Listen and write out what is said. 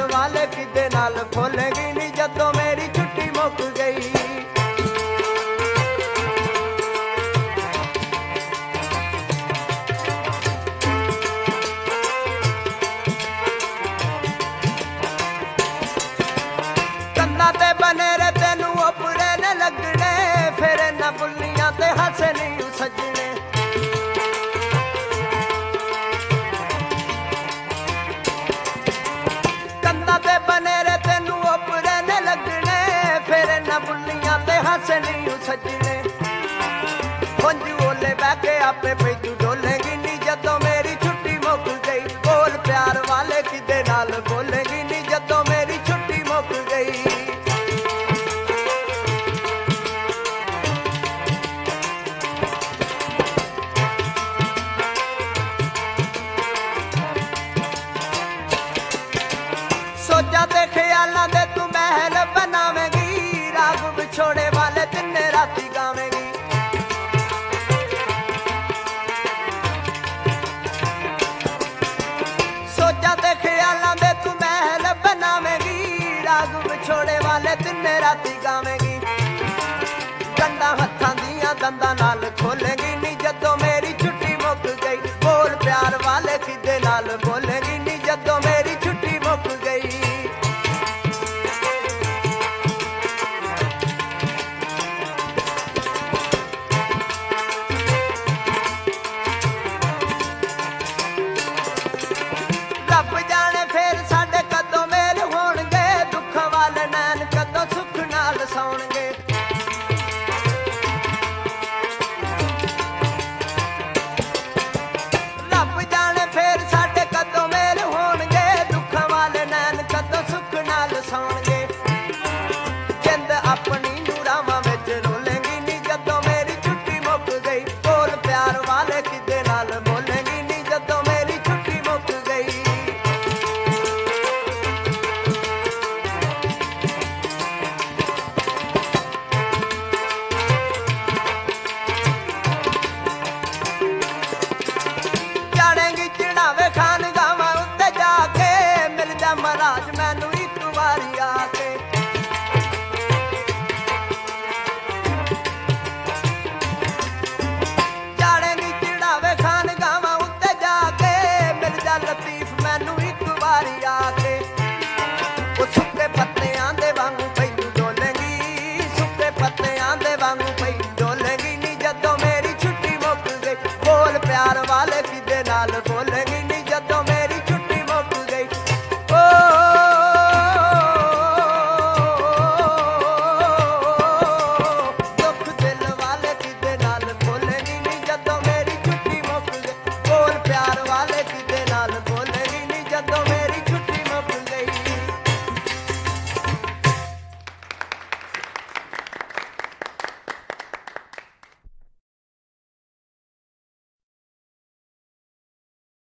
वाले किदे नाल खोलेगी नी जदों मेरी छुट्टी मुक गई। कंधा ते बनेरे तेनू ओपरे ने लगने, फिर न बुल्लियां ते हसे नहीं सजने। कंधा ते बनेरे तेनू ओपरे ने लगने, फिर न बुल्लियां ते हसे नहीं सजने। हुंज ओले बह के आपे पई तू डोलेगी नी जदों मेरी छुट्टी मुक गई। बोल प्यार वाले किदे नाल बोलेगी नी जदों मेरी छुट्टी मुक गई। सोचा ते ख्यालां दे तू महल बनावेगी, राग विछोड़े वाले तिन्ने राती गावेगी। सोचा ते ख्यालां दे तू महल बनावेगी, राग विछोड़े वाले तिन्ने राती गावेगी। गंदा हत्थां दियां दंदां नाल खोलेगी नी जदों मेरी छुट्टी मुक गई। बोल प्यार वाले किदे नाल बोलेगी नी जदों मेरी छुट्टी मुक गई। रब जाने फिर साडे कदों मेल होणगे, दुख वाले नैन कदों सुख नाल सौणगे। रब जाने फिर साडे कदों मेल होणगे, दुख वाले नैन कदों सुख नाल सौणगे। जिंद अपनी नूरावां विच रोलेगी नी जदों मेरी छुट्टी मुक गई। बोल प्यार वाले किदे नाल बोलेगी नी जदों मेरी छुट्टी मुक गई। जानेगी चढ़ावे खान गावां उत्ते जाके, मिल जा महाराज मैनू एक वारी आके। जानेगी चढ़ावे खान गावां उत्ते जाके, मिल जा लतीफ मैनू एक वारी आके।